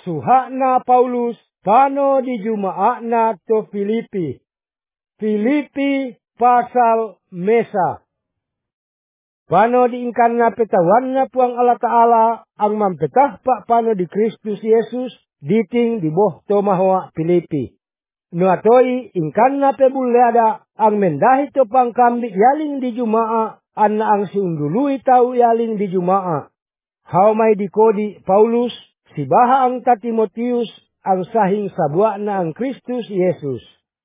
suhakna Paulus pano di jumaatna to Filipi. Filipi pasal mesa. Pano diingkanna petawanna puang Allah Ta'ala ang mampetah pak pano di Kristus Yesus diting di boh tomahoa Filipi. Nuatoi ingkanna pebuleada ang mendahi to pangkambi yaling di jumaa anna ang siundului tau yaling di jumaa. Haumay di kodi Paulus sibaha ang ta Timotius ang sahing sabuak na ang Kristus Yesus.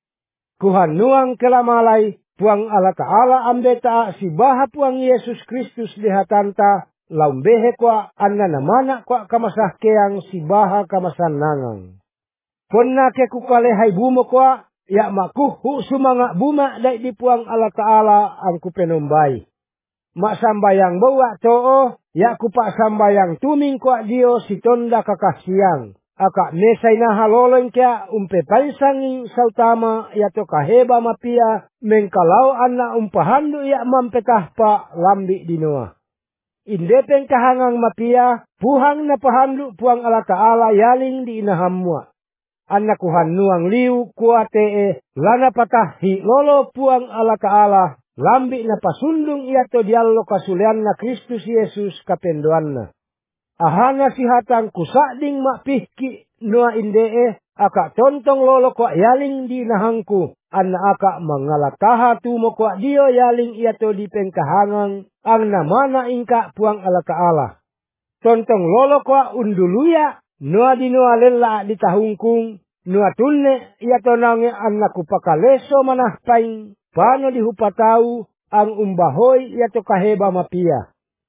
Kuhanuang kelamalay puang Allah Ta'ala ambeta sibaha puang Yesus Kristus dihatanta laumbehe kwa anna namana kwa kamasahkeang sibaha kamasanangang. Ponna ke kukalehai bumo kwa ya makuhu sumanga buma dai di puang Allah Ta'ala ang kupenombai. Mak sambayang bawa to'o ya kupak sambayang tuming kwa dio sitonda kakasiang. Aka mesay na haloloy kya paisanging sautama yato kaheba mapia mengkalau anna pahandu ya mampetah pa lambi dinoa. Indepeng kahangang mapia puhang na pahandu puang Allah Ta'ala yaling di inahamwa. Anna kuhanuang liu kuate lana patahi lolo puang Allah Ta'ala lambi na pasundung yato diallo kasulian na Kristus Yesus kapenduanna. Ahana sihatang kusading makpihki noa indee aka tontong lolo kwa yaling di nahangku anna aka mangalataha tumo kwa dio yaling iato di pengkahangang ang namana ingka puang Allah Ta'ala. Tontong lolo kwa unduluya noa di noa lela di tahungkung noa tunne iato nange anna kupakaleso manahpaing pano di hupatau ang umbahoy iato kaheba mapia.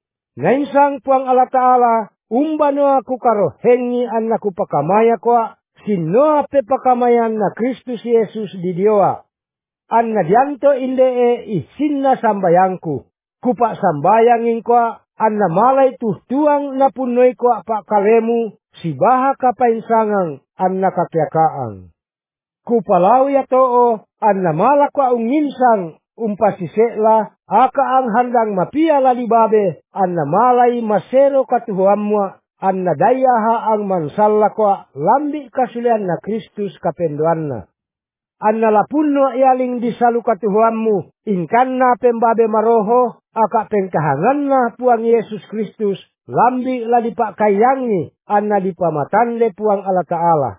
Nainsang puang Allah Ta'ala umbano aku karo hengi annaku pakamaya kwa sinoa pe pakamayan na Kristus Yesus di dioa. Anna dianto indee isinna sambayangku. Kupak sambayangin kwa anna malay tuhtuang na punoy kwa pak kalemu sibaha kapainsangang anna kakiakaang. Kupalau ya too anna mala kwa unginsang umpasisekla aka ang handang mapia lalibabe anna malay masero katuhuamwa anna dayaha ang mansalla kwa lambi kasulian na Kristus kapenduanna. Anna lapunno yaling disalu katuhuammu ingkanna pembabe maroho aka pengkahanganna puang Yesus Kristus lambi ladipak kayangi anna dipamatande puang Allah Ta'ala.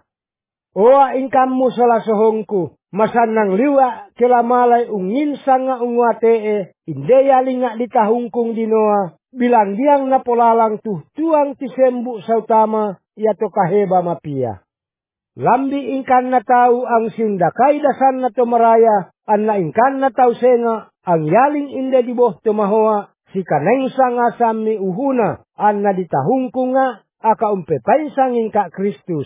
Oa ingkammu salah sohongku masanang liwa kelamalay unginsang nga ungwatee indeya linga ditahungkung dinoa bilang diang napolalang tuhtuang tisembu sautama yato kaheba mapia. Lambi ingkan na tau ang sindakay dasan na tomaraya anna ingkan na tau senga ang yaling inde diboh tomahoa si kanensang asami uhuna anna ditahungkung nga aka umpepainsang ingka Kristus.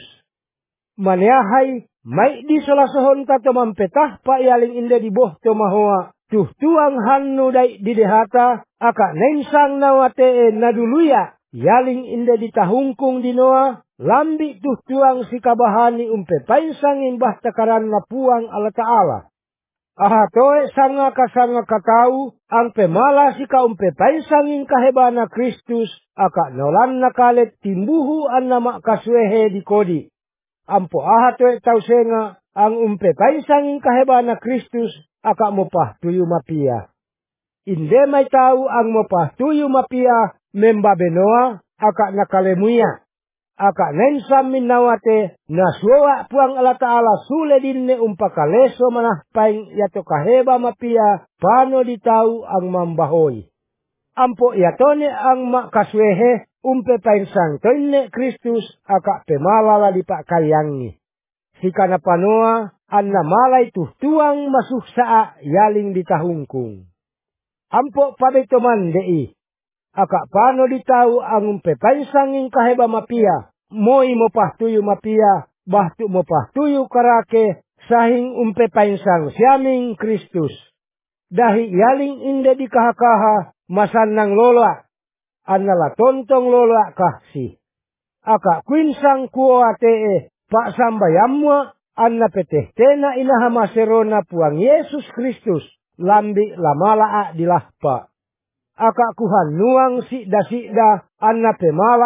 Maniahay may di solasohon ta tomampetah pa yaling inde di boh tomahoa. Tuhtuang hannu day didehata aka nensang nawate naduluya yaling inde di tahungkung dinoa lambi tuhtuang si kabahani painsang imbah takaran na puang Allah Ta'ala. Ahatoe sanga kasanga katau ang pemala si painsangin kahebana Kristus aka nolan nakalet timbuhu an nama kaswehe di kodi. Ampo ahatoe tau senga ang painsangin kahebana Kristus aka mopah tuyu mapia. Inde may tau ang mopah tuyu mapia membabenoa aka nakalemuya. Aka nensam minawate naswa puang Allah Ta'ala sule dinne pakaleso manahpaing yato kaheba mapia pano ditau ang mambahoy. Ampo yatone ang makaswehe painsang toinne Kristus aka pemalala di pak kalyangi. Sika na panoa anna malay tuhtuang masuksaa yaling ditahungkung. Ampo pabetoman dei. Aka pano ditau ang painsangin kaheba mapia. Moi mopahtuyu mapia. Bahtu mopahtuyu karake. Sahing painsang siaming Kristus. Dahi yaling inde di kahakaha. Masanang lola. Anala tontong lola kahsi. Aka kwinsang kuoatee. Pak sambayamwa. Anna petehtena inahamaserona puang Yesus Kristus. Lambi lamalaa dilahpa. Aka kuhan nuang sikda anna pemalaa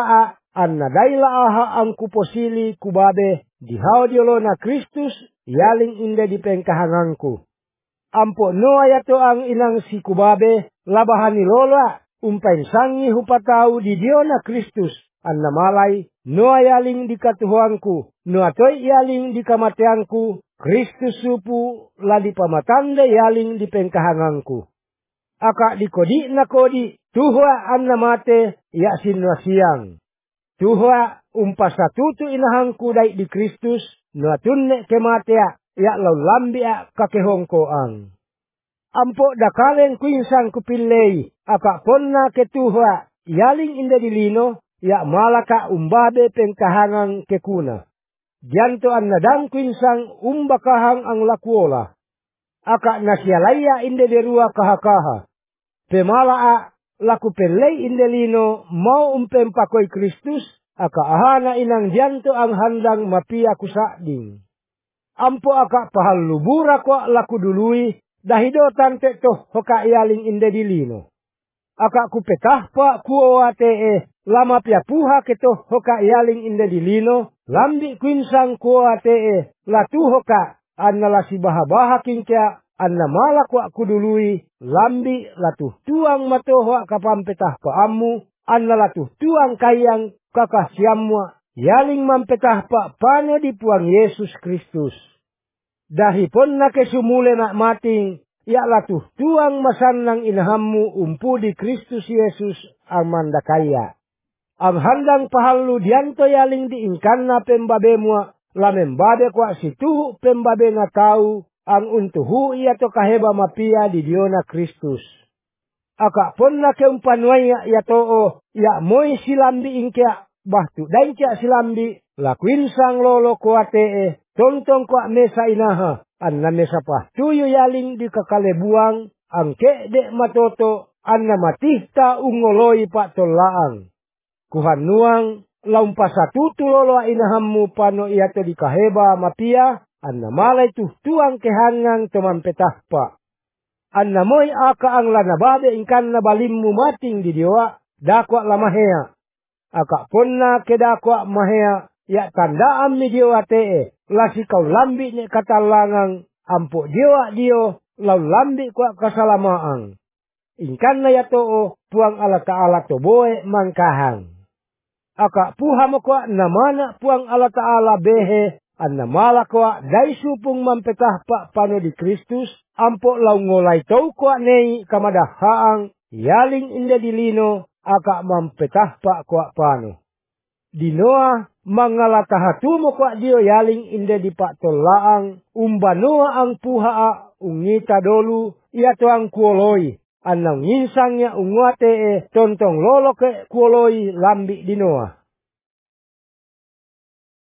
anna daila aha ang kuposili kubabe dihao diolo na Kristus yaling inde di pengkahangangku. Ampo no ayato ang inang si kubabe labahan ni lola umpain sangi hupatau di dio na Kristus anna malay no ayaling di katuhuanku no atoy yaling di kamateanku Kristus supu ladi pamatanda yaling di pengkahangangku. Aka di kodi na kodi tuhwa anna mate ya sinwa siang. Tuhwa umpasatutu inahangku dai di Kristus no atunne kematea ya lau lambia kakehongkoang. Ampo dakalen kuinsang kupilei aka ponna ketuhwa yaling inda dilino ya malaka umbabe pengkahangang kekuna. Janto an nadang kuinsang umbakahang ang lakuola. Aka nasyalaya inda derua kahakaha. Pemalaa laku pelei inda lino mau umpempakoi Kristus aka ahana inang janto ang handang mapia kusading. Ampo aka pahal lubura ko laku dului dahido tante toh hoka yaling inde dilino. Aka kupetah pa kuo ate lama pia puha keto hoka yaling inde dilino lambi kuinsang kuo ate latu hoka anna lasi baha kingkya anna malak wa kudului lambi latu tuang matoho kapampetah pa ammu anna latu tuang kayang kakasiamwa yaling mampetah pa pano di puang Yesus Kristus. Dahipon na kesumule nak mating, ya latuh tuang masanang inahammu umpu di Kristus Yesus ang mandakaya. Ang handang pahalu dianto yaling diingkan na pembabemua, lamembabe kwa situhu pembabe na tau, ang untuhu iya to kaheba mapia di diona Kristus. Aka pon na keumpanwaya ya too, ya moy silambi ingkya, bahtu daingkya silambi, lakwin sang lolo kuate tontong kwa mesa inaha, anna mesa pa tuyo yaling di kakalebuang, ang kede matoto, anna matihta ungoloi pa tolaang. Kuhanuang laumpasatutu lolo inahammu pano iato di kaheba mapia, anna malay tuang kehangang tumampetah pa. Anna moy aka ang lanababe ingkan na balimmu mating di diwa, dakwa lamahea. Aka ponna kedakwa mahea, ya tandaan mi diwa tee. Lasi kau lambi ne katalangang ampo diwa dio lau lambi kwa kasalamaang. Ingkan na yato puang ala ta'ala toboe mangkahang. Aka puha mo kwa namana puang ala ta'ala behe an namala kwa dai supung mampetah pa pano di Kristus ampo lau ngolai tau kwa nei kamadahaang yaling inda dilino aka mampetah pa kwa pano. Dinoa mangalatahatu mo kwa dio yaling inde di pak tolaang umbanoa ang puhaa ungita dolu iato ang kuoloi anang nginsangnya unguate tontong lolo ke kuoloi lambi dinoa.